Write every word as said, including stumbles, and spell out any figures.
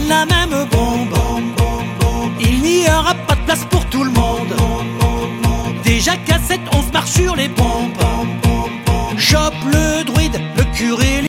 prennent la même bombe. Il n'y aura pas de place pour tout le monde. Déjà qu'à sept, on se marche sur les pompes. Chope le druide, le curé,